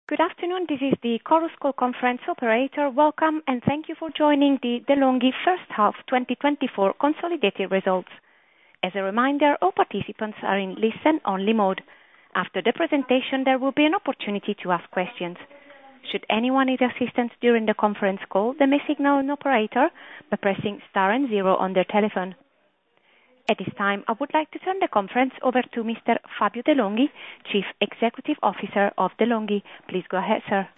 Good afternoon, this is the Chorus Call conference operator. Welcome, and thank you for joining the De'Longhi first half 2024 consolidated results. As a reminder, all participants are in listen-only mode. After the presentation, there will be an opportunity to ask questions. Should anyone need assistance during the conference call, they may signal an operator by pressing star and zero on their telephone. At this time, I would like to turn the conference over to Mr. Fabio De'Longhi, Chief Executive Officer of De'Longhi. Please go ahead, sir.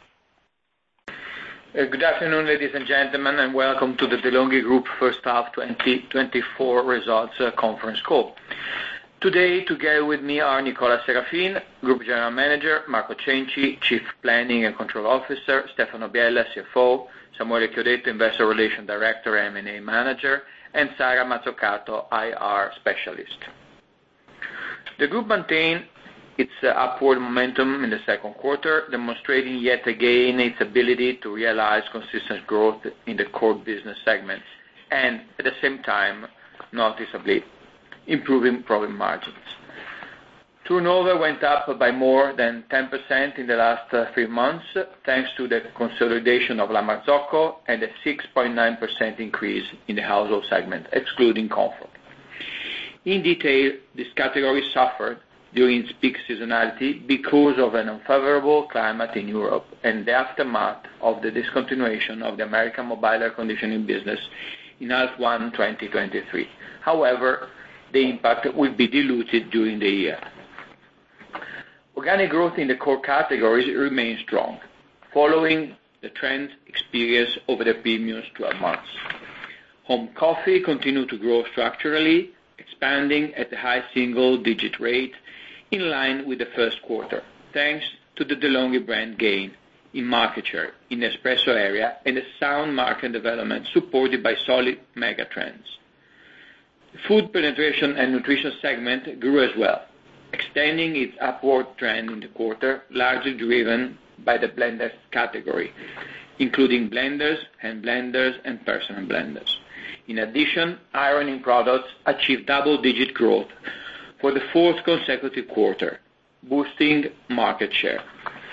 Good afternoon, ladies and gentlemen, and welcome to the De'Longhi Group first half 2024 results conference call. Today, together with me are Nicola Serafin, Group General Manager, Marco Cenci, Chief Planning and Control Officer, Stefano Biella, CFO, Samuele Chiodetto, Investor Relations Director, M&A Manager, and Sara Mazzucato, IR Specialist. The group maintained its upward momentum in the second quarter, demonstrating yet again its ability to realize consistent growth in the core business segments and, at the same time, noticeably improving profit margins. Turnover went up by more than 10% in the last 3 months, thanks to the consolidation of La Marzocco and a 6.9% increase in the household segment, excluding comfort. In detail, this category suffered during its peak seasonality because of an unfavorable climate in Europe and the aftermath of the discontinuation of the American mobile air conditioning business in H1 2023. However, the impact will be diluted during the year. Organic growth in the core categories remains strong, following the trend experienced over the previous 12 months. Home coffee continued to grow structurally, expanding at a high single-digit rate in line with the first quarter, thanks to the De'Longhi brand gain in market share in the espresso area and a sound market development supported by solid mega trends. The food penetration and nutrition segment grew as well, extending its upward trend in the quarter, largely driven by the blenders category, including blenders, hand blenders, and personal blenders. In addition, ironing products achieved double-digit growth for the 4th consecutive quarter, boosting market share.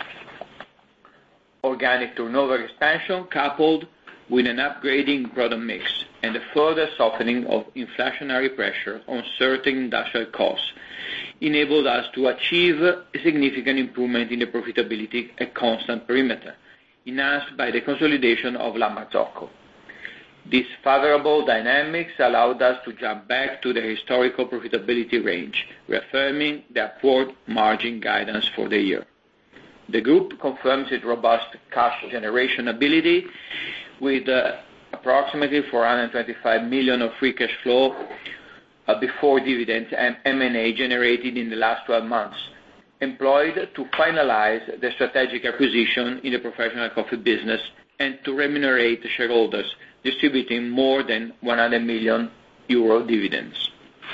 Organic turnover expansion, coupled with an upgrading product mix and a further softening of inflationary pressure on certain industrial costs, enabled us to achieve a significant improvement in the profitability at constant perimeter, enhanced by the consolidation of La Marzocco. These favorable dynamics allowed us to jump back to the historical profitability range, reaffirming the upward margin guidance for the year. The group confirms its robust cash generation ability with approximately 425 million of free cash flow before dividends and M&A generated in the last 12 months, employed to finalize the strategic acquisition in the professional coffee business and to remunerate the shareholders, distributing more than 100 million euro dividends.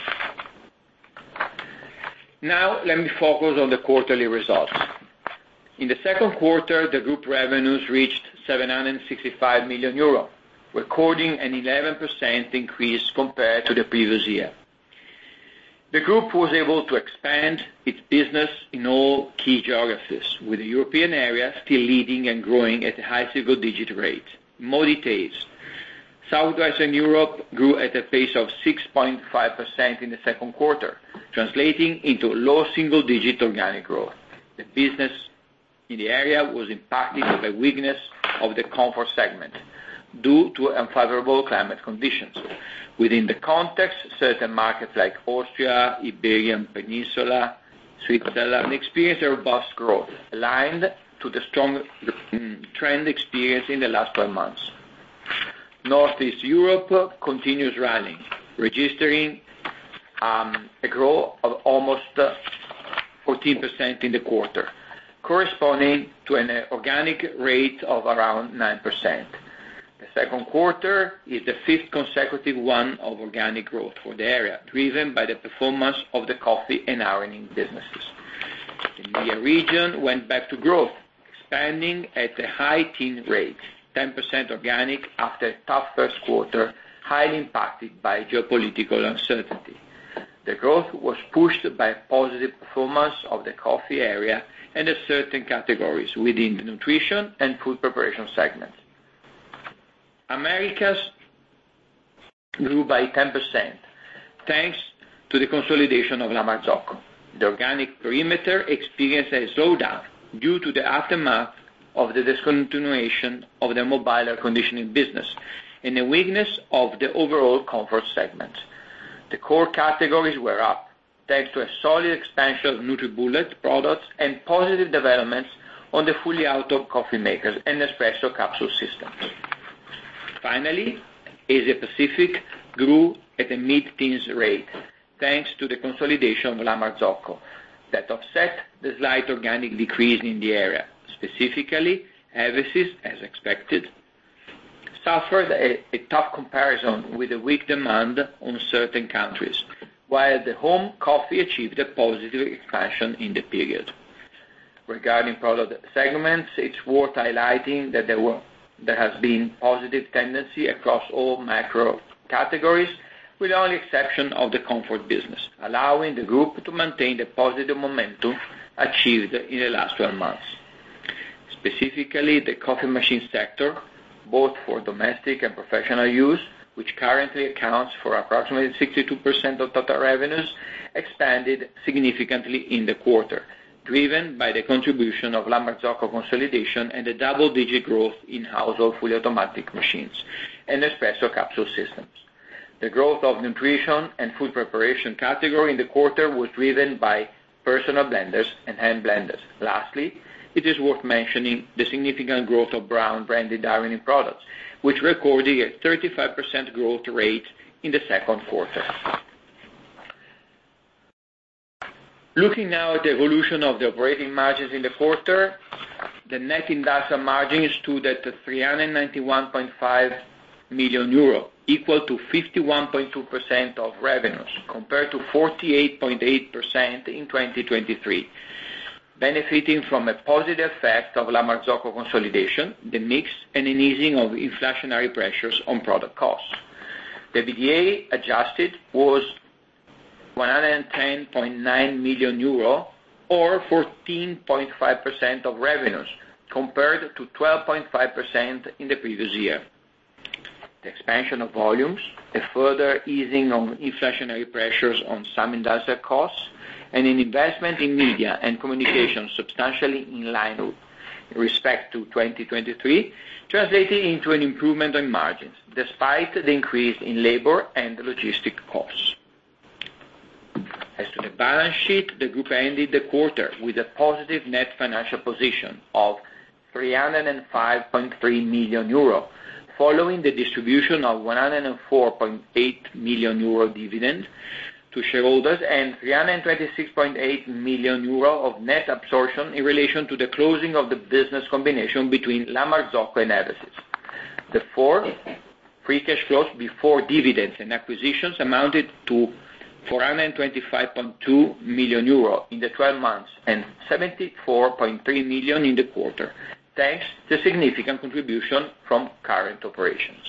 Now, let me focus on the quarterly results. In the second quarter, the group revenues reached 765 million euro, recording an 11% increase compared to the previous year. The group was able to expand its business in all key geographies, with the European area still leading and growing at a high single-digit rate. In more details, Southwestern Europe grew at a pace of 6.5% in the second quarter, translating into low single-digit organic growth. The business in the area was impacted by weakness of the comfort segment due to unfavorable climate conditions. Within the context, certain markets like Austria, Iberian Peninsula, Switzerland experienced a robust growth, aligned to the strong trend experienced in the last 12 months. Northeast Europe continues rallying, registering a growth of almost 14% in the quarter, corresponding to an organic rate of around 9%. The second quarter is the 5th consecutive one of organic growth for the area, driven by the performance of the coffee and ironing businesses. The MEA region went back to growth, expanding at a high teen rate, 10% organic after a tough first quarter, highly impacted by geopolitical uncertainty. The growth was pushed by positive performance of the coffee area and in certain categories within the nutrition and food preparation segments. Americas grew by 10%, thanks to the consolidation of La Marzocco. The organic perimeter experienced a slowdown due to the aftermath of the discontinuation of the mobile air conditioning business and the weakness of the overall comfort segment. The core categories were up, thanks to a solid expansion of NutriBullet products and positive developments on the fully auto coffee makers and espresso capsule systems. Finally, Asia Pacific grew at a mid-teens rate, thanks to the consolidation of La Marzocco, that offset the slight organic decrease in the area. Specifically, Eversys, as expected, suffered a tough comparison with a weak demand on certain countries, while the home coffee achieved a positive expansion in the period. Regarding product segments, it's worth highlighting that there has been positive tendency across all macro categories, with the only exception of the comfort business, allowing the group to maintain the positive momentum achieved in the last 12 months. Specifically, the coffee machine sector, both for domestic and professional use, which currently accounts for approximately 62% of total revenues, expanded significantly in the quarter, driven by the contribution of La Marzocco consolidation and the double-digit growth in household fully automatic machines and espresso capsule systems. The growth of nutrition and food preparation category in the quarter was driven by personal blenders and hand blenders. Lastly, it is worth mentioning the significant growth of Braun branded ironing products, which recorded a 35% growth rate in the second quarter. Looking now at the evolution of the operating margins in the quarter, the net industrial margin stood at 391.5 million euro, equal to 51.2% of revenues, compared to 48.8% in 2023, benefiting from a positive effect of La Marzocco consolidation, the mix, and an easing of inflationary pressures on product costs. The EBITDA adjusted was 110.9 million euro, or 14.5% of revenues, compared to 12.5% in the previous year. The expansion of volumes, a further easing of inflationary pressures on some industrial costs, and an investment in media and communication substantially in line with respect to 2023, translated into an improvement in margins, despite the increase in labor and logistic costs. As to the balance sheet, the group ended the quarter with a positive net financial position of 305.3 million euro, following the distribution of 104.8 million euro dividend to shareholders and 326.8 million euro of net absorption in relation to the closing of the business combination between La Marzocco and Eversys. Therefore, free cash flows before dividends and acquisitions amounted to 425.2 million euro in the 12 months and 74.3 million in the quarter, thanks to significant contribution from current operations.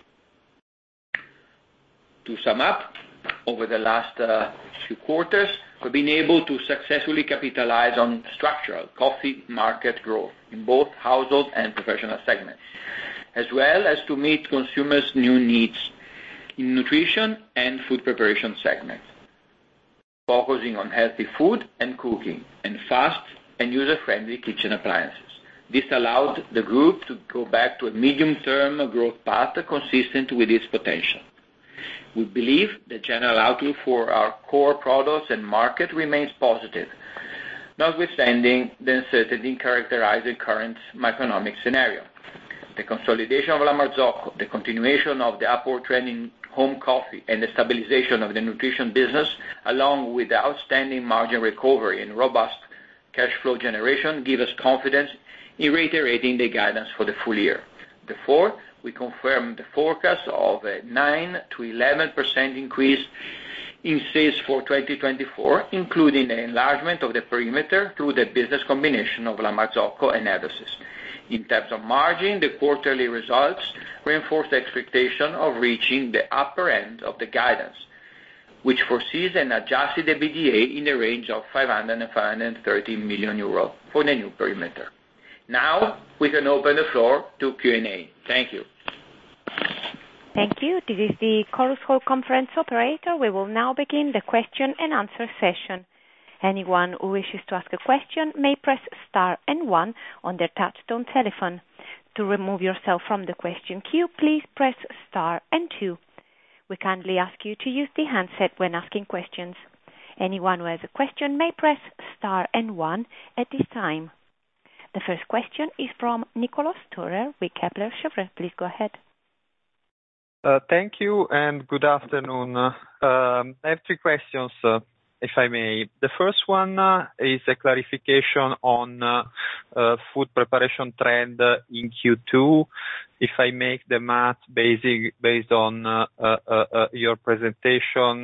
To sum up, over the last few quarters, we've been able to successfully capitalize on structural coffee market growth in both household and professional segments, as well as to meet consumers' new needs in nutrition and food preparation segments, focusing on healthy food and cooking and fast and user-friendly kitchen appliances. This allowed the group to go back to a medium-term growth path consistent with its potential. We believe the general outlook for our core products and market remains positive, notwithstanding the uncertainty characterizing the current macroeconomic scenario. The consolidation of La Marzocco, the continuation of the upward trend in home coffee, and the stabilization of the nutrition business, along with the outstanding margin recovery and robust cash flow generation, give us confidence in reiterating the guidance for the full year. Therefore, we confirm the forecast of a 9 to 11% increase in sales for 2024, including the enlargement of the perimeter through the business combination of La Marzocco and Eversys. In terms of margin, the quarterly results reinforce the expectation of reaching the upper end of the guidance, which foresees an adjusted EBITDA in the range of 500 and 530 million euro for the new perimeter. Now we can open the floor to Q&A. Thank you. Thank you. This is the Chorus Call conference operator. We will now begin the question and answer session. Anyone who wishes to ask a question may press star and one on their touchtone telephone. To remove yourself from the question queue, please press star and two. We kindly ask you to use the handset when asking questions. Anyone who has a question may press star and one at this time. The first question is from Niccolò Storer with Kepler Cheuvreux. Please go ahead. Thank you and good afternoon. I have three questions, if I may. The first one is a clarification on food preparation trend in Q2. If I make the math based on your presentation,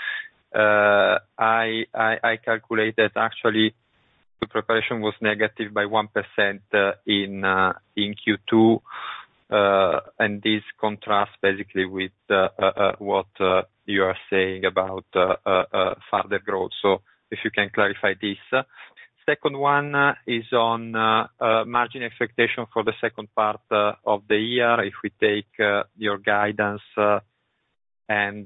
I calculate that actually food preparation was negative by 1% in Q2. And this contrasts basically with what you are saying about further growth. So if you can clarify this. Second one is on margin expectation for the second part of the year. If we take your guidance and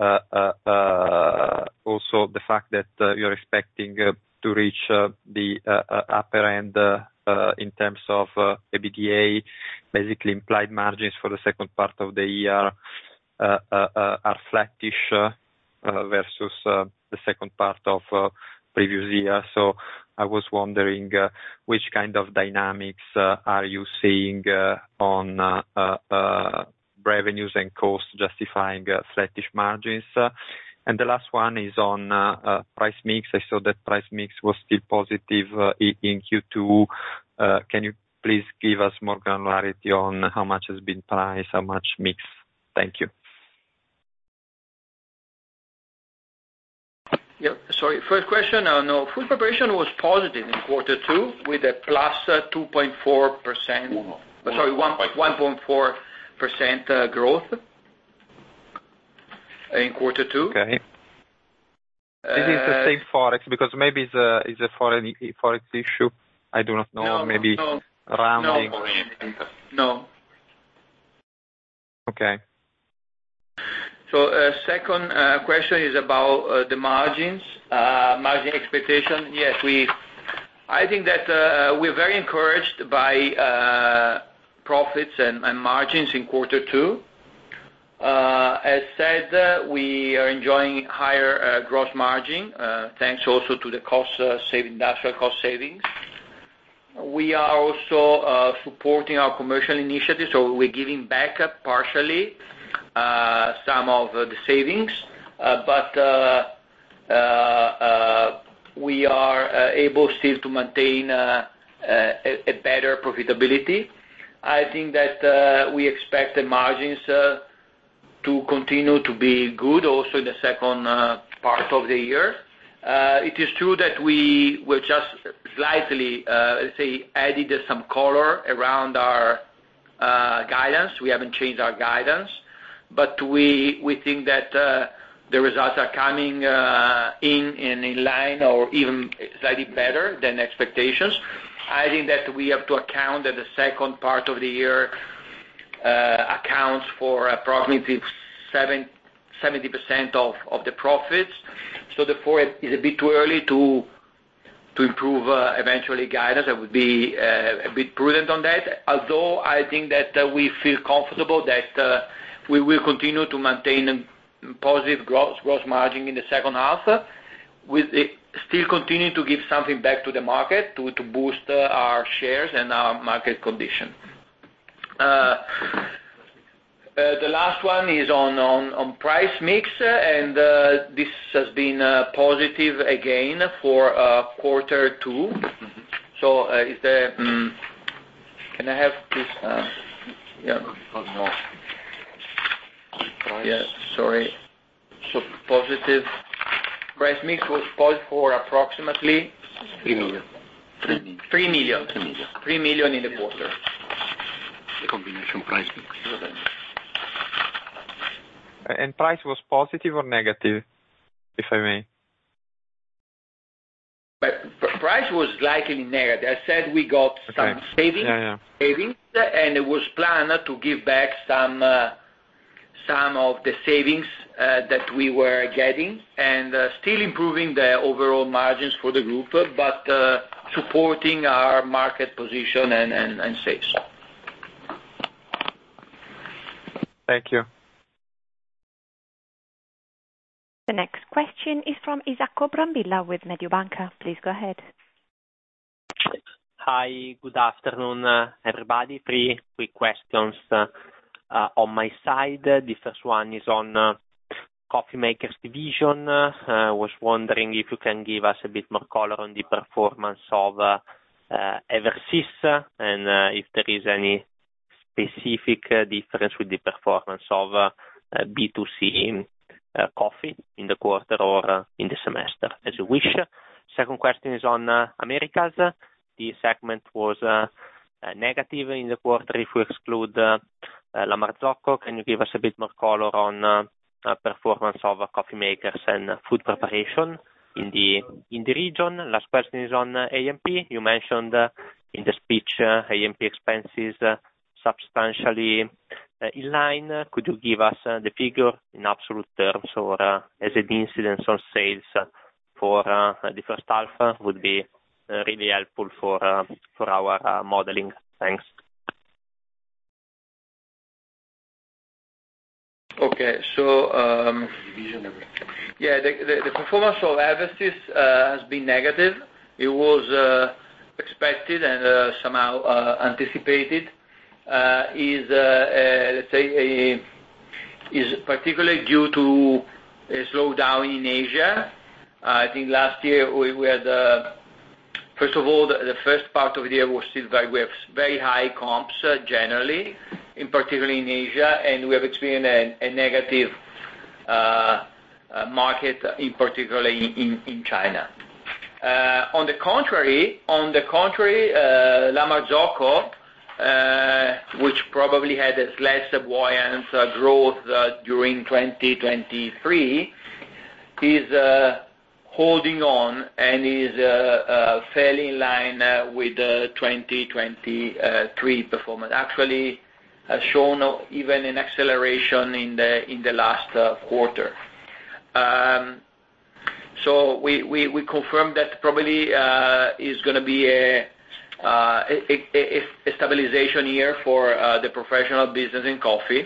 also the fact that you're expecting to reach the upper end in terms of EBITDA, basically implied margins for the second part of the year are flattish versus the second part of previous year. So I was wondering which kind of dynamics are you seeing on revenues and costs justifying flattish margins? And the last one is on price mix. I saw that price mix was still positive in Q2. Can you please give us more granularity on how much has been price, how much mix? Thank you. Yeah, sorry. First question, no, food preparation was positive in quarter two with a plus 2.4%. Sorry, 1.4% growth in quarter two. Okay. This is the same Forex, because maybe it's a Forex issue. I do not know. No, maybe rounding. No. Okay. So second question is about the margins, margin expectation. Yes, I think that we're very encouraged by profits and margins in quarter two. As said, we are enjoying higher gross margin, thanks also to the industrial cost savings. We are also supporting our commercial initiatives, so we're giving back partially some of the savings, but we are able still to maintain a better profitability. I think that we expect the margins to continue to be good also in the second part of the year. It is true that we will just slightly, let's say, added some color around our guidance. We haven't changed our guidance, but we think that the results are coming in line or even slightly better than expectations. I think that we have to account that the second part of the year accounts for approximately 70% of the profits. So therefore, it is a bit too early to improve eventually guidance. I would be a bit prudent on that. Although I think that we feel comfortable that we will continue to maintain a positive gross margin in the second half, with it still continuing to give something back to the market to boost our shares and our market condition. The last one is on price mix, and this has been positive again for quarter two. So can I have this? Yeah. No. Yeah, sorry. So positive price mix was positive for approximately 3 million. 3 million. 3 million in the quarter. The combination price mix. And price was positive or negative? if I may. But price was slightly negative. I said we got some savings, and it was planned to give back some of the savings that we were getting, and still improving the overall margins for the group, but supporting our market position and sales. Thank you. The next question is from Isacco Brambilla with Mediobanca. Please go ahead. Hi, good afternoon, everybody. 3 quick questions on my side. The first one is on Coffee Makers division. I was wondering if you can give us a bit more color on the performance of Eversys, and if there is any specific difference with the performance of B2C coffee in the quarter or in the semester, as you wish. Second question is on Americas. The segment was negative in the quarter if we exclude La Marzocco. Can you give us a bit more color on performance of Coffee Makers and food preparation in the region? Last question is on A&P. You mentioned in the speech A&P expenses substantially in line. Could you give us the figure in absolute terms or as an incidence on sales for the first half? Would be really helpful for our modeling. Thanks. Okay, so the performance of Eversys has been negative. It was expected and somehow anticipated. Is particularly due to a slowdown in Asia. I think last year we had, first of all, the first part of the year was still we have very high comps generally, in particular in Asia, and we have experienced a negative market, in particular in China. On the contrary, La Marzocco, which probably had a less buoyant growth during 2023, is holding on and is fairly in line with the 2023 performance. Actually, has shown even an acceleration in the last quarter. So we confirm that probably is going to be a stabilization year for the professional business in coffee,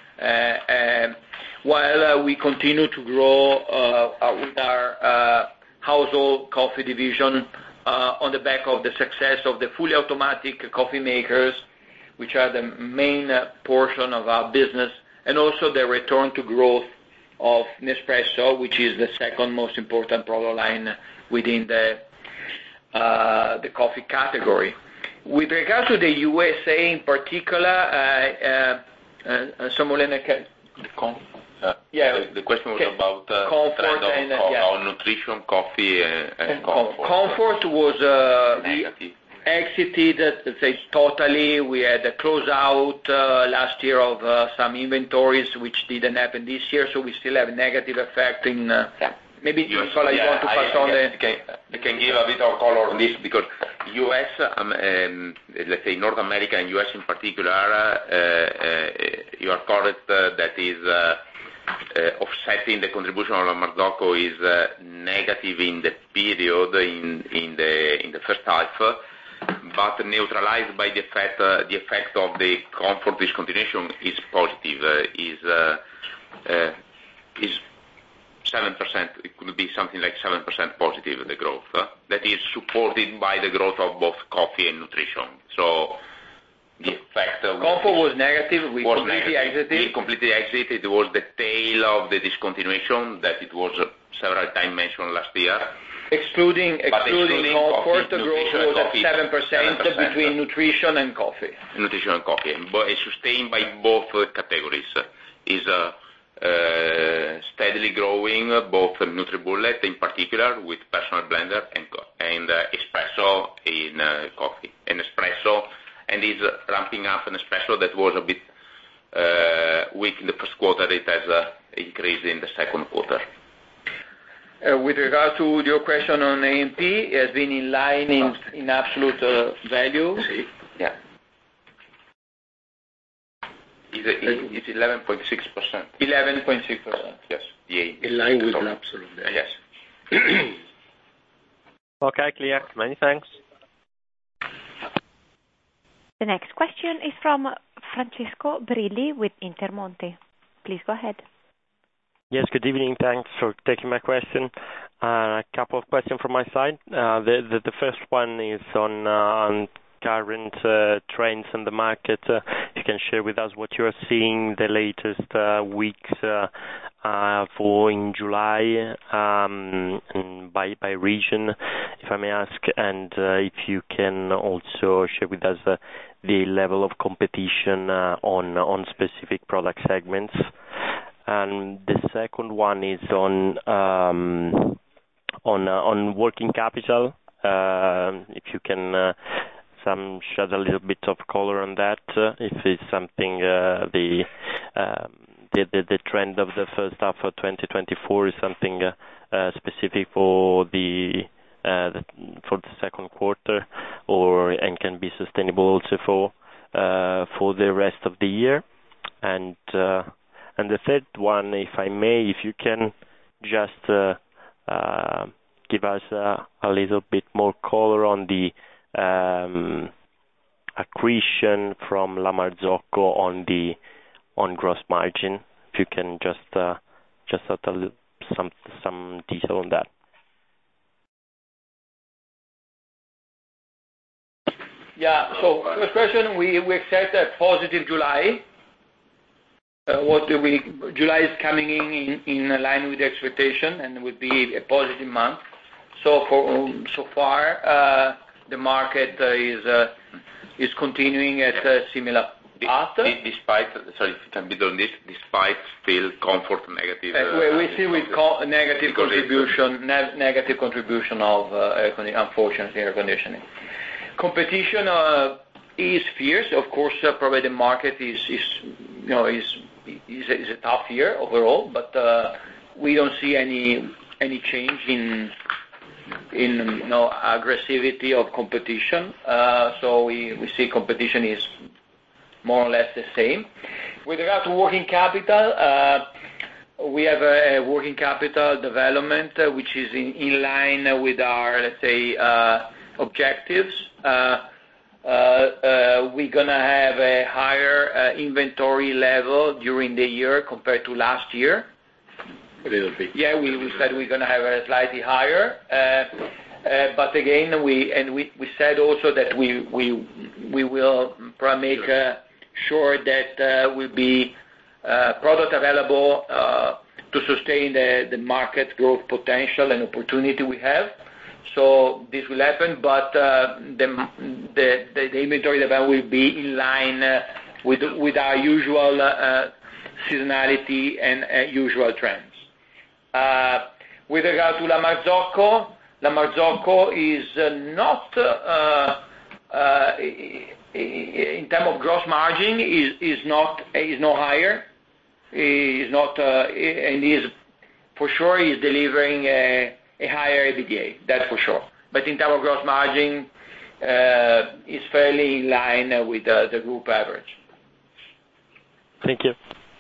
while we continue to grow with our household coffee division on the back of the success of the fully automatic coffee makers, which are the main portion of our business, and also the return to growth of Nespresso, which is the second most important product line within the coffee category. With regard to the USA in particular, the question was about Comfort on nutrition, coffee, and Comfort. Comfort was negative. Exited, let's say, totally. We had a closeout last year of some inventories, which didn't happen this year, so we still have a negative effect in. Maybe Nicola, you want to pass on the. I can give a bit of color on this because US, let's say North America and US in particular, you are correct that is offsetting the contribution of La Marzocco is negative in the period in the first half, but neutralized by the effect of the Comfort discontinuation is positive. Is 7%. It could be something like 7% positive, the growth. That is supported by the growth of both coffee and nutrition. So the effect of Comfort was negative. We completely exited. We completely exited. It was the tail of the discontinuation that it was several times mentioned last year. Excluding Comfort, the growth was at 7% between nutrition and coffee. Nutrition and coffee, but it's sustained by both categories. Is steadily growing, both NutriBullet in particular with personal blender and espresso in coffee. And espresso, and is ramping up an espresso that was a bit weak in the first quarter. It has increased in the second quarter. With regard to your question on A&P, it has been in line in absolute value. Yeah. It's 11.6%. 11.6%. Yes. In line with absolute value. Yes. Okay, clear. Many thanks. The next question is from Francesco Brilli with Intermonte. Please go ahead. Yes, good evening. Thanks for taking my question. A couple of questions from my side. The first one is on current trends in the market. You can share with us what you are seeing the latest weeks for in July, and by region, if I may ask, and if you can also share with us the level of competition on specific product segments. And the second one is on working capital. If you can shed a little bit of color on that, if it's something the trend of the first half of 2024 is something specific for the second quarter, and can be sustainable also for the rest of the year. And the third one, if I may, if you can just give us a little bit more color on the accretion from La Marzocco on gross margin. If you can just add some detail on that. Yeah. So first question, we expect a positive July. July is coming in line with the expectation and would be a positive month. So far, the market is continuing at a similar path. Despite, sorry, if you can build on this, despite still comfort negative. We see with negative contribution of unfortunately air conditioning. Competition is fierce. Of course, probably the market is a tough year overall, but we don't see any change in aggressivity of competition. So we see competition is more or less the same. With regard to working capital, we have a working capital development which is in line with our, let's say, objectives. We're gonna have a higher inventory level during the year compared to last year. A little bit. Yeah, we said we're gonna have a slightly higher. But again, we said also that we will probably make sure that will be product available to sustain the market growth potential and opportunity we have. So this will happen, but the inventory level will be in line with our usual seasonality and usual trends. With regard to La Marzocco is not in terms of gross margin is no higher, and is for sure delivering a higher EBITDA, that's for sure. But in terms of gross margin, is fairly in line with the group average. Thank you.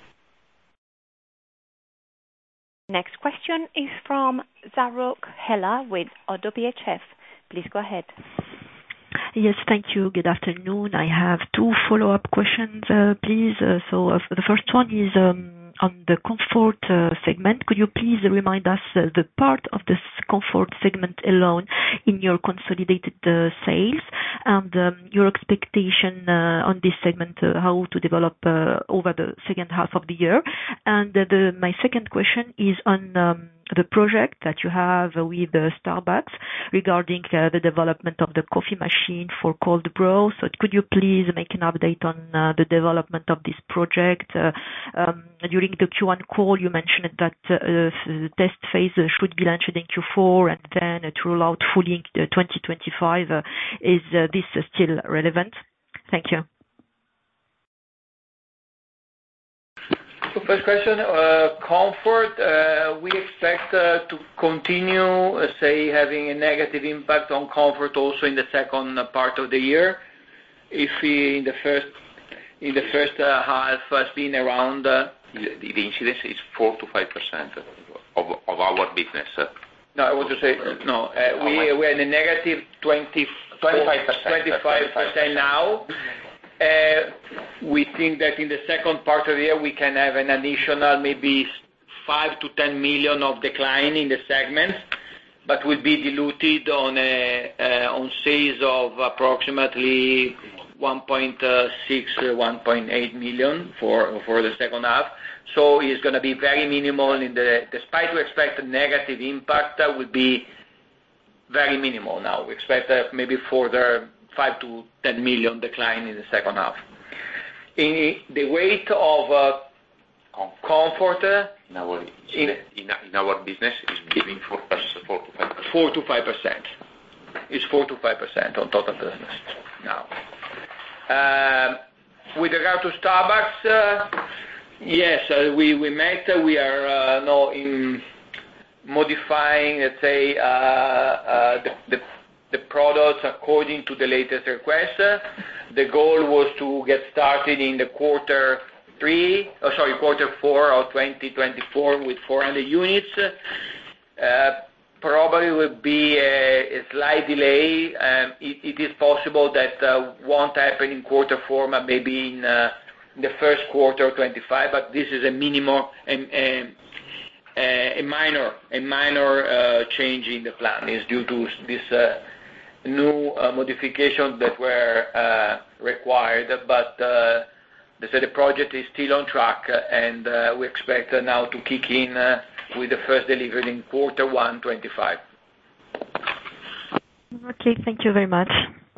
Next question is from Zaruk Hela with ODDO BHF. Please go ahead. Yes, thank you. Good afternoon. I have two follow-up questions, please. So the first one is on the comfort segment. Could you please remind us the part of this comfort segment alone in your consolidated sales, and your expectation on this segment, how to develop over the second half of the year? And my second question is on the project that you have with Starbucks regarding the development of the coffee machine for cold brew. So could you please make an update on the development of this project? During the Q1 call, you mentioned that the test phase should be launched in Q4 and then to roll out fully in 2025. Is this still relevant? Thank you. First question, comfort. We expect to continue, say, having a negative impact on comfort also in the second part of the year. If in the first half has been around the incidence is 4 to 5% of our business. No, I want to say no. We're in a negative 25% now. We think that in the second part of the year we can have an additional maybe 5 to 10 million of decline in the segments, but will be diluted on sales of approximately 1.6, 1.8 million for the second half. So it's going to be very minimal. Despite we expect a negative impact, that would be very minimal now. We expect maybe further 5 to 10 million decline in the second half. In the weight of comfort in our business is giving 4 to 5%. 4 to 5%. It's 4 to 5% on total business now. With regard to Starbucks, yes, we met. We are now modifying, let's say, the products according to the latest request. The goal was to get started in the quarter 4 of 2024 with 400 units. Probably will be a slight delay. It is possible that won't happen in quarter 4, but maybe in the first quarter of 25. But this is a minor change in the plan. It's due to this new modifications that were required. But they said the project is still on track, and we expect now to kick in with the first delivery in quarter 1, 25. Okay, thank you very much.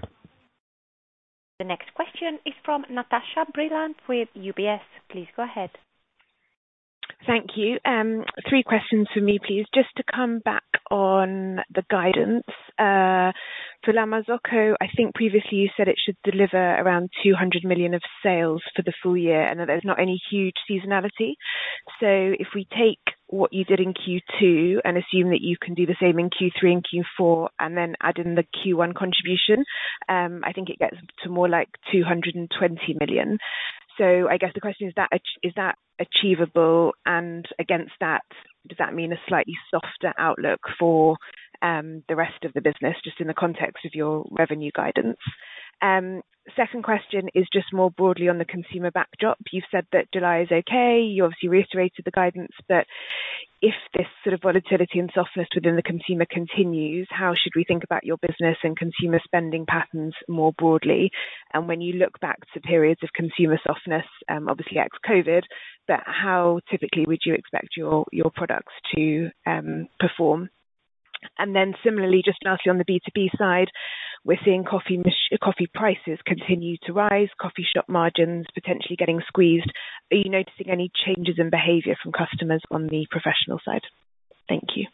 The next question is from Natasha Brilliant with UBS. Please go ahead. Thank you. 3 questions for me, please. Just to come back on the guidance. For La Marzocco, I think previously you said it should deliver around 200 million of sales for the full year, and that there's not any huge seasonality. So if we take what you did in Q2 and assume that you can do the same in Q3 and Q4, and then add in the Q1 contribution, I think it gets to more like 220 million. So I guess the question is that achievable? And against that, does that mean a slightly softer outlook for the rest of the business, just in the context of your revenue guidance? Second question is just more broadly on the consumer backdrop. You've said that July is okay. You obviously reiterated the guidance, but if this sort of volatility and softness within the consumer continues, how should we think about your business and consumer spending patterns more broadly? And when you look back to periods of consumer softness, obviously ex-COVID, but how typically would you expect your products to perform? And then similarly, just lastly on the B2B side, we're seeing coffee prices continue to rise, coffee shop margins potentially getting squeezed. Are you noticing any changes in behavior from customers on the professional side? Thank you.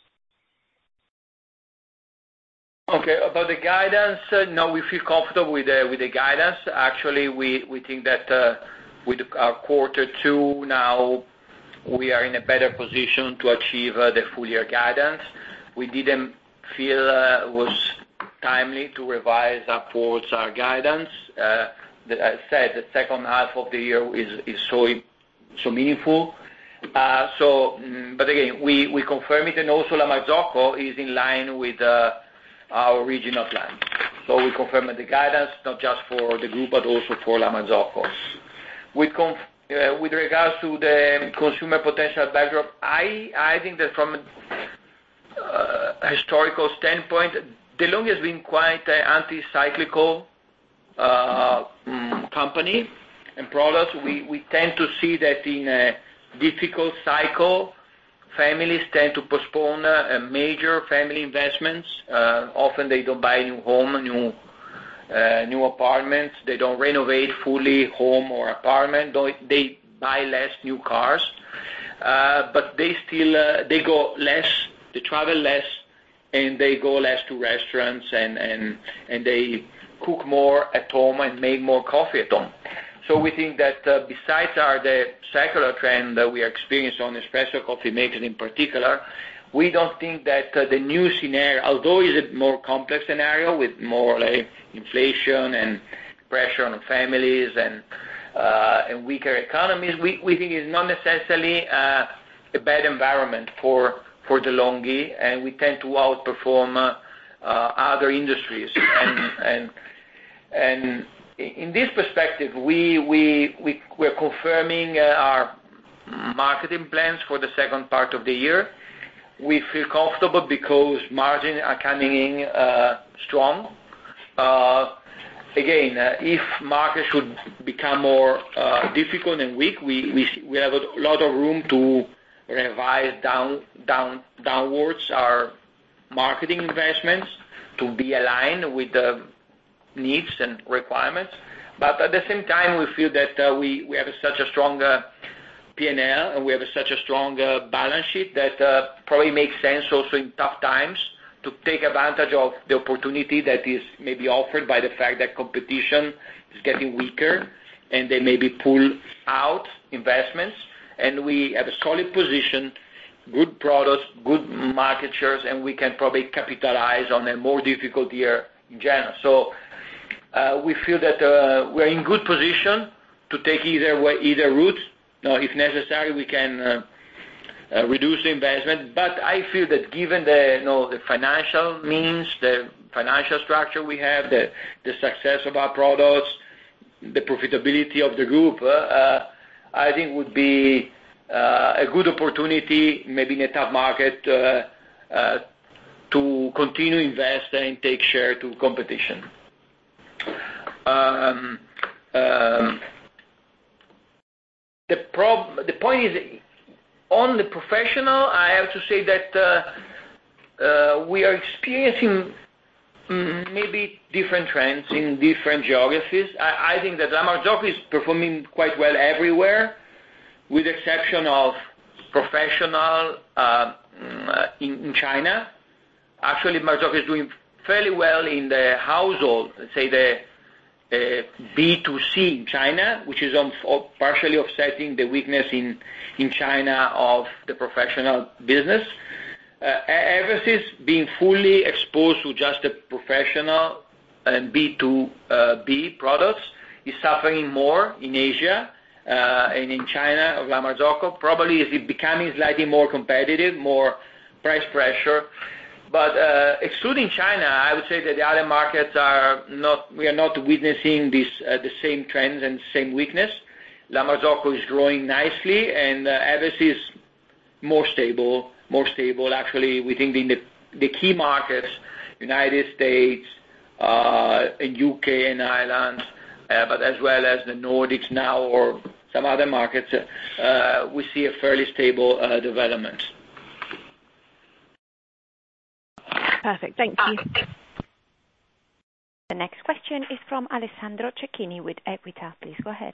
Okay, about the guidance, no, we feel comfortable with the guidance. Actually, we think that with our quarter 2 now, we are in a better position to achieve the full year guidance. We didn't feel it was timely to revise upwards our guidance. As I said, the second half of the year is so meaningful. But again, we confirm it, and also La Marzocco is in line with our original plan. So we confirm the guidance, not just for the group, but also for La Marzocco. With regards to the consumer potential backdrop, I think that from a historical standpoint, DeLonghi has been quite an anti-cyclical company and products. We tend to see that in a difficult cycle, families tend to postpone major family investments. Often they don't buy a new home, new apartments. They don't renovate fully home or apartment. They buy less new cars, but they go less. They travel less, and they go less to restaurants, and they cook more at home and make more coffee at home. So we think that besides the secular trend that we are experiencing on espresso coffee makers in particular, we don't think that the new scenario, although it's a more complex scenario with more like inflation and pressure on families and weaker economies, we think it's not necessarily a bad environment for DeLonghi, and we tend to outperform other industries. And in this perspective, we're confirming our marketing plans for the second part of the year. We feel comfortable because margins are coming in strong. Again, if markets should become more difficult and weak, we have a lot of room to revise downwards our marketing investments to be aligned with the needs and requirements. But at the same time, we feel that we have such a strong P&L and we have such a strong balance sheet that probably makes sense also in tough times to take advantage of the opportunity that is maybe offered by the fact that competition is getting weaker and they maybe pull out investments. And we have a solid position, good products, good market shares, and we can probably capitalize on a more difficult year in general. So we feel that we're in good position to take either route. Now, if necessary, we can reduce the investment. But I feel that given the financial means, the financial structure we have, the success of our products, the profitability of the group, I think would be a good opportunity, maybe in a tough market, to continue to invest and take share to competition. The point is, on the professional, I have to say that we are experiencing maybe different trends in different geographies. I think that La Marzocco is performing quite well everywhere, with the exception of professional in China. Actually, Marzocco is doing fairly well in the household, let's say the B2C in China, which is partially offsetting the weakness in China of the professional business. Eversys being fully exposed to just the professional and B2B products is suffering more in Asia and in China of La Marzocco. Probably is becoming slightly more competitive, more price pressure. But excluding China, I would say that the other markets we are not witnessing the same trends and same weakness. La Marzocco is growing nicely, and Eversys is more stable. Actually, we think in the key markets, United States, and UK and Ireland, but as well as the Nordics now or some other markets, we see a fairly stable development. Perfect. Thank you. The next question is from Alessandro Cecchini with Equita. Please go ahead.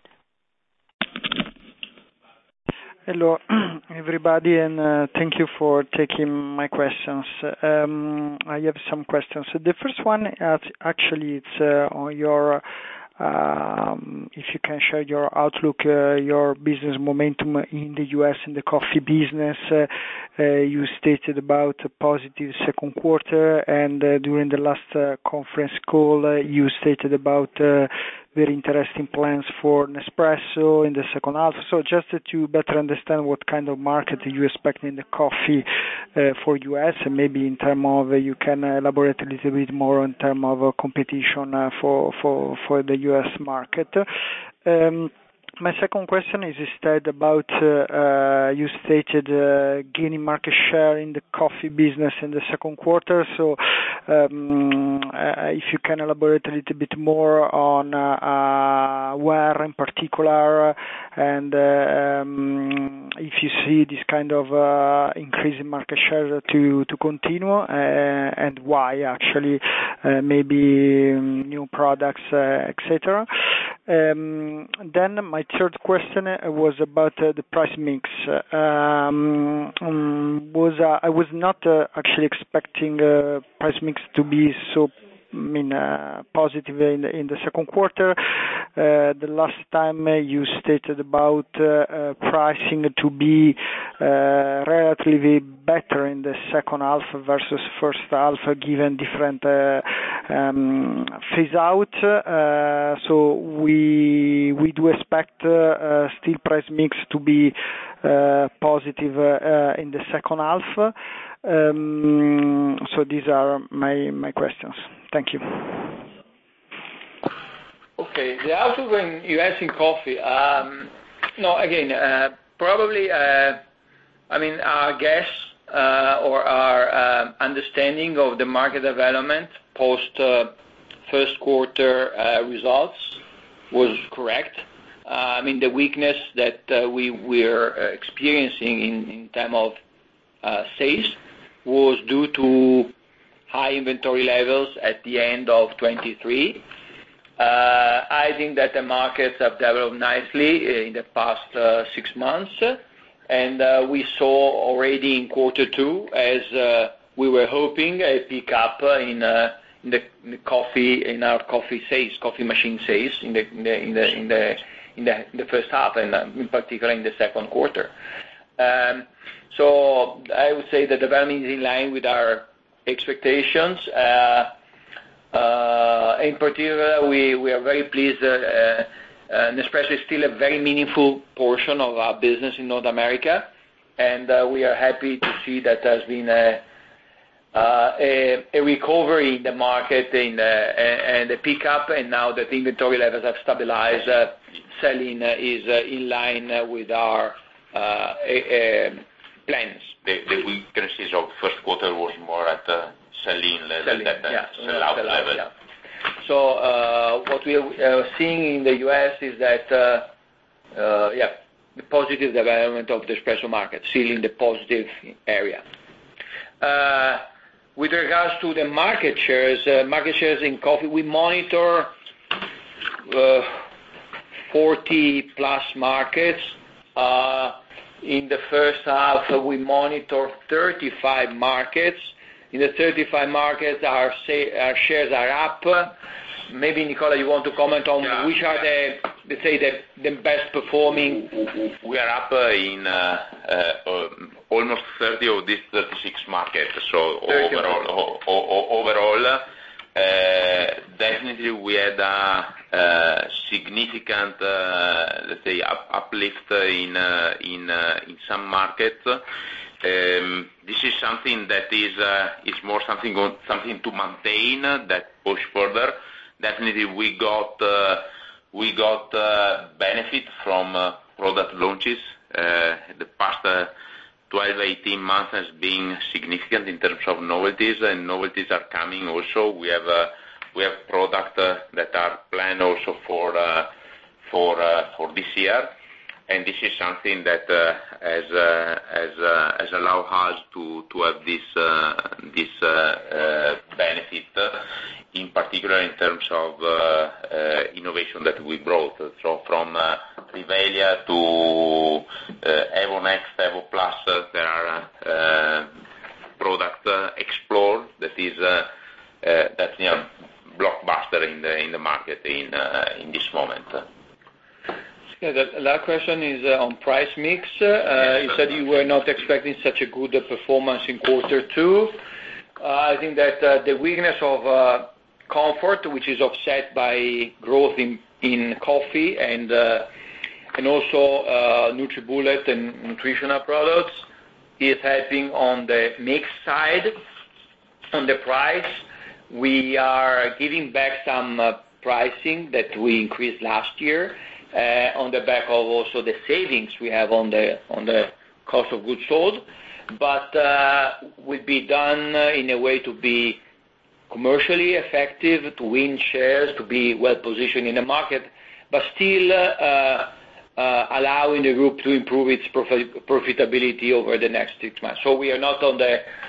Hello, everybody, and thank you for taking my questions. I have some questions. So the first one, actually, it's on your, if you can share your outlook, your business momentum in the U.S. in the coffee business. You stated about a positive second quarter, and during the last conference call, you stated about very interesting plans for Nespresso in the second half. So just to better understand what kind of market you expect in the coffee for US, and maybe in terms of, you can elaborate a little bit more in terms of competition for the US market. My second question is instead about, you stated gaining market share in the coffee business in the second quarter. So if you can elaborate a little bit more on where in particular, and if you see this kind of increase in market share to continue, and why actually, maybe new products, etc. Then my third question was about the price mix. I was not actually expecting price mix to be so positive in the second quarter. The last time you stated about pricing to be relatively better in the second half versus first half, given different phase out. So we do expect still price mix to be positive in the second half. So these are my questions. Thank you. Okay, the outlook in U.S. in coffee. No, again, probably. Our guess or our understanding of the market development post first quarter results was correct. The weakness that we were experiencing in terms of sales was due to high inventory levels at the end of 23. I think that the markets have developed nicely in the past 6 months, and we saw already in quarter two, as we were hoping, a pick up in the coffee, in our coffee sales, coffee machine sales in the first half, and in particular in the second quarter. So I would say the development is in line with our expectations. In particular, we are very pleased, and especially still a very meaningful portion of our business in North America, and we are happy to see that there's been a recovery in the market and a pickup, and now that the inventory levels have stabilized, selling is in line with our plans. The weaknesses of first quarter was more at the selling level than sell-out level. Yeah. So what we are seeing in the U.S. is that the positive development of the espresso market, still in the positive area. With regards to the market shares in coffee, we monitor 40 plus markets. In the first half, we monitor 35 markets. In the 35 markets, our shares are up. Maybe, Nicola, you want to comment on which are the best performing? We are up in almost 30 of these 36 markets. So overall, definitely we had a significant, uplift in some markets. This is something that is more something to maintain, that push further. Definitely we got benefit from product launches. The past 12-18 months has been significant in terms of novelties, and novelties are coming also. We have products that are planned also for this year, and this is something that has allowed us to have this benefit, in particular in terms of innovation that we brought. So from Rivelia to Evo Next, Evo Plus, there are product Explore that's blockbuster in the market in this moment. Yeah, the last question is on price mix. You said you were not expecting such a good performance in quarter two. I think that the weakness of comfort, which is offset by growth in coffee and also NutriBullet and nutritional products, is helping on the mix side. On the price, we are giving back some pricing that we increased last year, on the back of also the savings we have on the cost of goods sold, but will be done in a way to be commercially effective, to win shares, to be well positioned in the market, but still allowing the group to improve its profitability over the next 6 months. So we are not on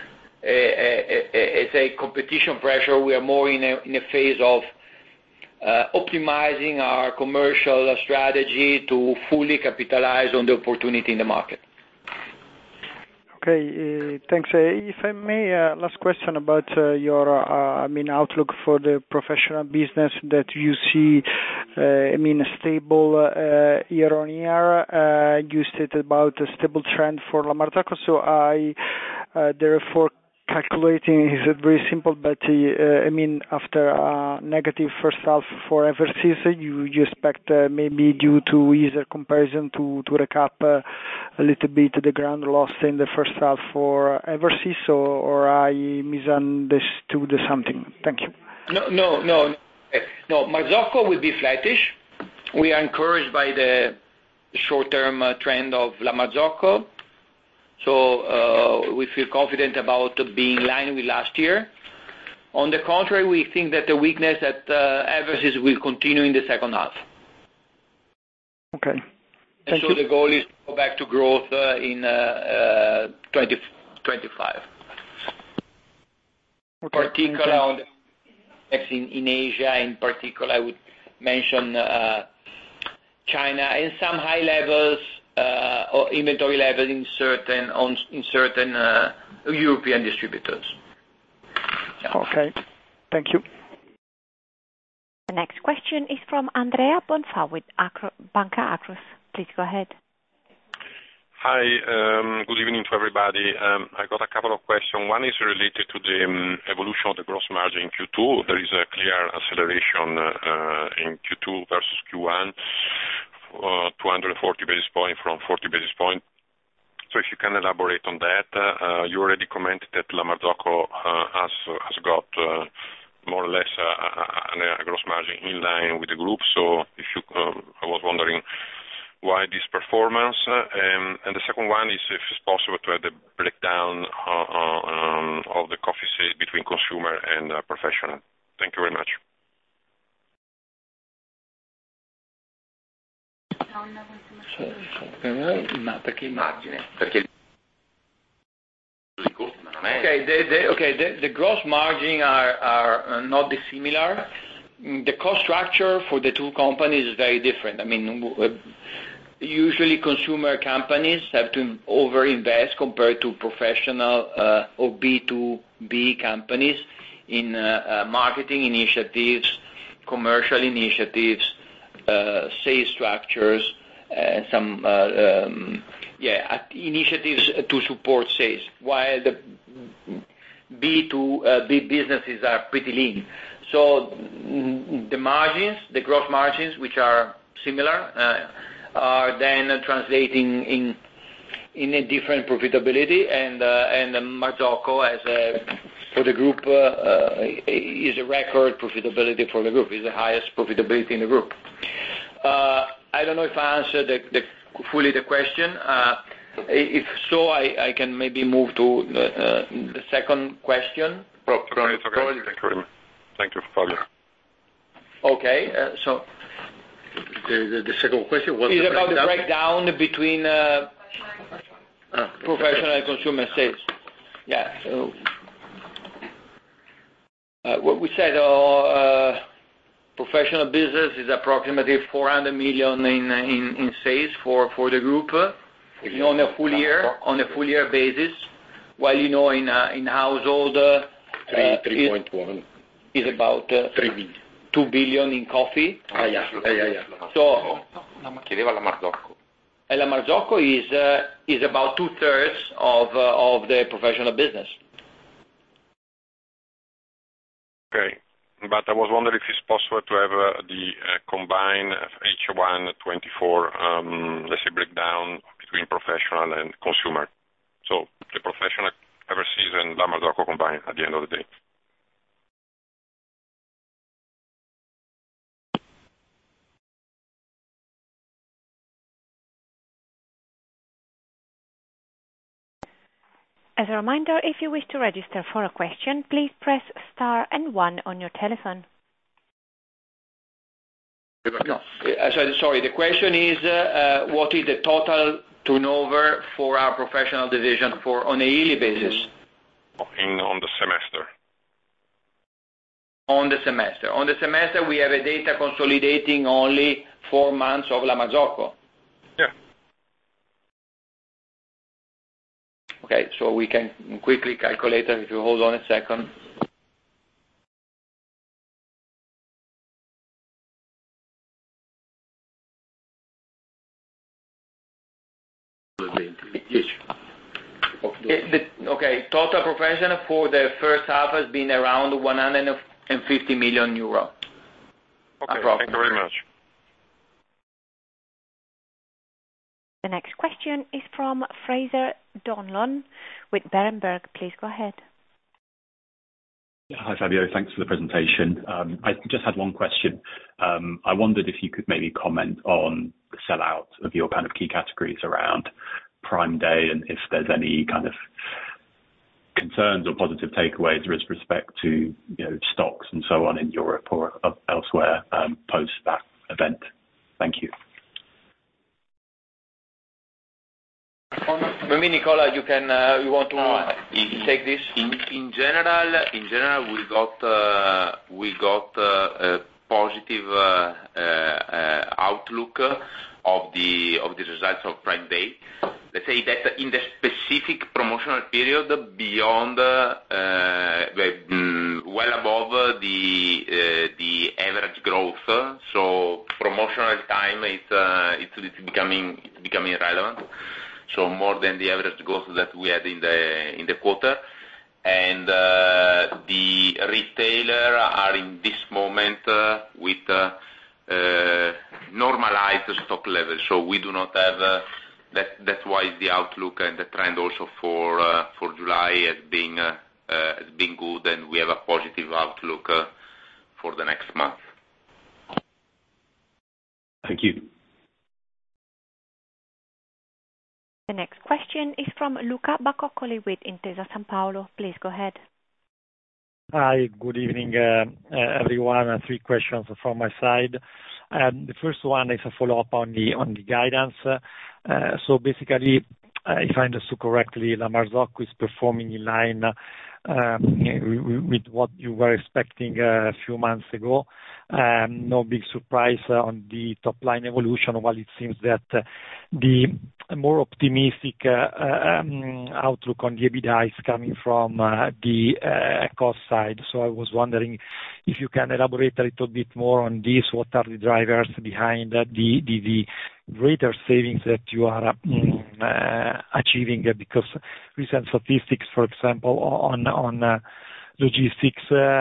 it's a competition pressure. We are more in a phase of optimizing our commercial strategy to fully capitalize on the opportunity in the market. Okay, thanks. If I may, last question about your, outlook for the professional business that you see, stable year-on-year. You stated about a stable trend for La Marzocco, so I therefore calculating is very simple, but after a negative first half for Eversys, you expect maybe due to easier comparison to recap a little bit the ground lost in the first half for Eversys, or I misunderstood something? Thank you. No. Marzocco will be flattish. We are encouraged by the short-term trend of La Marzocco. So we feel confident about being in line with last year. On the contrary, we think that the weakness at Eversys will continue in the second half. Okay. Thank you. The goal is to go back to growth in 2025. Okay. Particularly in Asia, in particular, I would mention China and some high levels or inventory levels in certain European distributors. Yeah. Okay. Thank you. The next question is from Andrea Bonfà with Banca Akros. Please go ahead. Hi, good evening to everybody. I got a couple of questions. One is related to the evolution of the gross margin in Q2. There is a clear acceleration in Q2 versus Q1, 240 basis points from 40 basis points. So if you can elaborate on that. You already commented that La Marzocco has got more or less a gross margin in line with the group. So if you, I was wondering why this performance. And the second one is if it's possible to have the breakdown of the coffee sales between consumer and professional. Thank you very much. The gross margin are not dissimilar. The cost structure for the two companies is very different. Usually consumer companies have to overinvest compared to professional or B2B companies in marketing initiatives, commercial initiatives, sales structures, some initiatives to support sales, while the B2B businesses are pretty lean. So the margins, the gross margins, which are similar, are then translating in a different profitability, and Marzocco for the group is a record profitability for the group, is the highest profitability in the group. I don't know if I answered fully the question. If so, I can maybe move to the second question. Thank you, Fabio. Okay, so the second question was about the breakdown between professional and consumer sales. Yeah. So what we said, professional business is approximately 400 million in sales for the group on a full year basis, while in household 3.1 is about 3 billion. 2 billion in coffee. Yeah. So La Marzocco is about 2/3 of the professional business. Okay, but I was wondering if it's possible to have the combined H1 24, let's say, breakdown between professional and consumer. So the professional Eversys and La Marzocco combined at the end of the day. As a reminder, if you wish to register for a question, please press star and 1 on your telephone. No, sorry. The question is, what is the total turnover for our professional division on a yearly basis? On the semester. On the semester, we have a data consolidating only 4 months of La Marzocco. Yeah. Okay, so we can quickly calculate it if you hold on a second. Okay, total professional for the first half has been around 150 million euro. Okay, thank you very much. The next question is from Fraser Donlon with Berenberg. Please go ahead. Hi, Fabio. Thanks for the presentation. I just had one question. I wondered if you could maybe comment on the sell-out of your kind of key categories around Prime Day, and if there's any kind of concerns or positive takeaways with respect to stocks and so on in Europe or elsewhere post that event. Thank you. Maybe Nicola, you want to take this? In general, we got a positive outlook of the results of Prime Day. Let's say that in the specific promotional period, beyond well above the average growth. So promotional time it's becoming relevant. So more than the average growth that we had in the quarter, and the retailer are in this moment with normalized stock levels. So we do not have that's why the outlook and the trend also for July has been good, and we have a positive outlook for the next month. Thank you. The next question is from Luca Bacoccoli with Intesa Sanpaolo. Please go ahead. Hi, good evening, everyone. 3 questions from my side. The first one is a follow-up on the guidance. So basically, if I understood correctly, La Marzocco is performing in line with what you were expecting a few months ago. No big surprise on the top line evolution, while it seems that the more optimistic outlook on the EBITDA is coming from the cost side. So I was wondering if you can elaborate a little bit more on this. What are the drivers behind the greater savings that you are achieving? Because recent statistics, for example, on logistics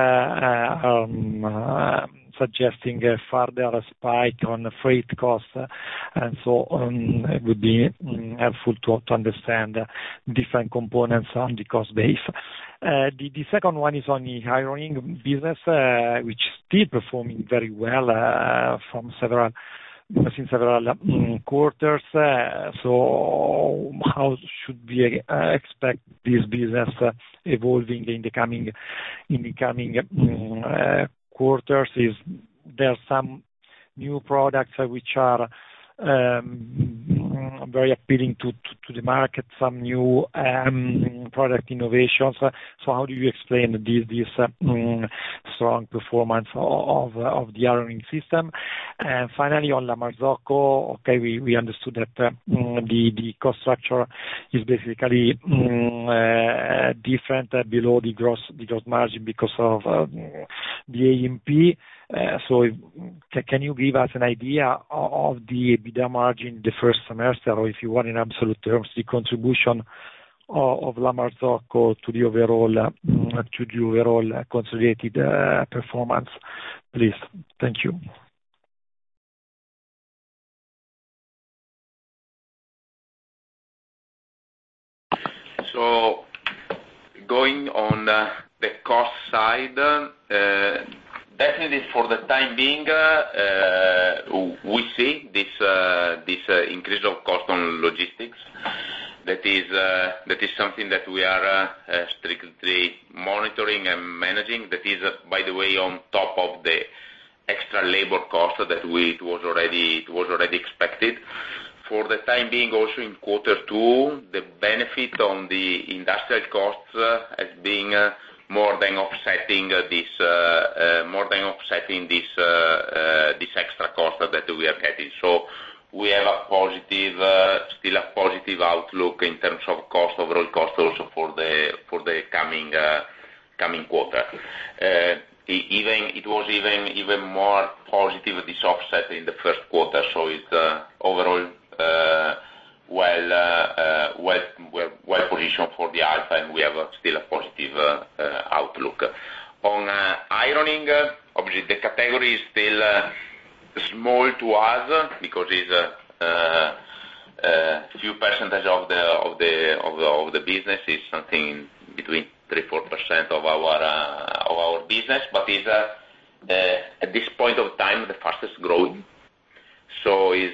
suggesting a further spike on freight costs, and so it would be helpful to understand different components on the cost base. The second one is on the ironing business, which is still performing very well since several quarters. So how should we expect this business evolving in the coming quarters? Is there some new products which are very appealing to the market, some new product innovations? So how do you explain this strong performance of the ironing system? And finally, on La Marzocco, okay, we understood that the cost structure is basically different below the gross margin because of the A&P. So can you give us an idea of the EBITDA margin the first semester, or if you want in absolute terms, the contribution of La Marzocco to the overall consolidated performance, please? Thank you. So going on the cost side, definitely for the time being, we see this increase of cost on logistics. That is something that we are strictly monitoring and managing. That is, by the way, on top of the extra labor cost that it was already expected. For the time being, also in Q2, the benefit on the industrial costs has been more than offsetting this extra cost that we are getting. So we have still a positive outlook in terms of overall cost also for the coming quarter. It was even more positive, this offset in the first quarter. So it's overall we're well positioned for the alpha, and we have still a positive outlook. On ironing, obviously the category is still small to us because it's a few percentage of the business. Is something between 3-4% of our business, but is at this point of time the fastest growing. So is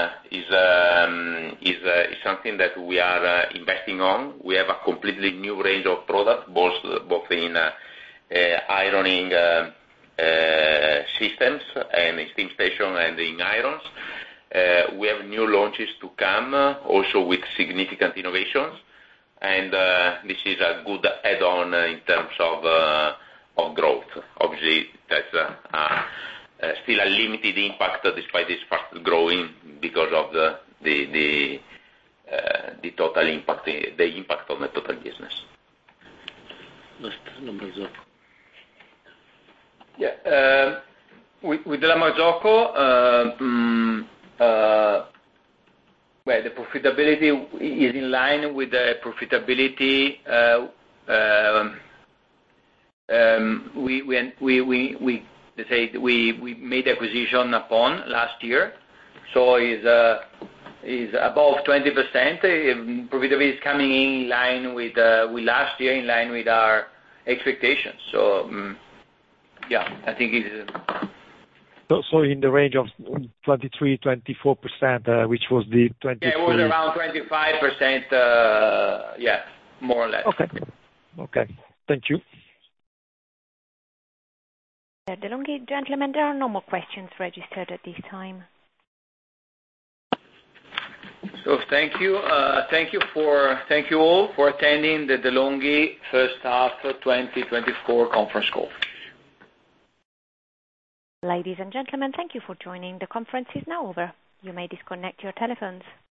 something that we are investing on. We have a completely new range of products, both in ironing systems and in steam station and in irons. We have new launches to come, also with significant innovations, and this is a good add-on in terms of growth. Obviously, that's still a limited impact despite this fast growing because of the total impact, the impact on the total business. Yeah, with the La Marzocco, well, the profitability is in line with the profitability we made acquisition upon last year, so is above 20%. Profitability is coming in line with last year, in line with our expectations. So yeah, I think it's. So in the range of 23-24%, which was the 23. Yeah, it was around 25%. Yeah, more or less. Okay. Thank you. De'Longhi, gentlemen, there are no more questions registered at this time. So thank you. Thank you all for attending the De'Longhi first half 2024 conference call. Ladies and gentlemen, thank you for joining. The conference is now over. You may disconnect your telephones.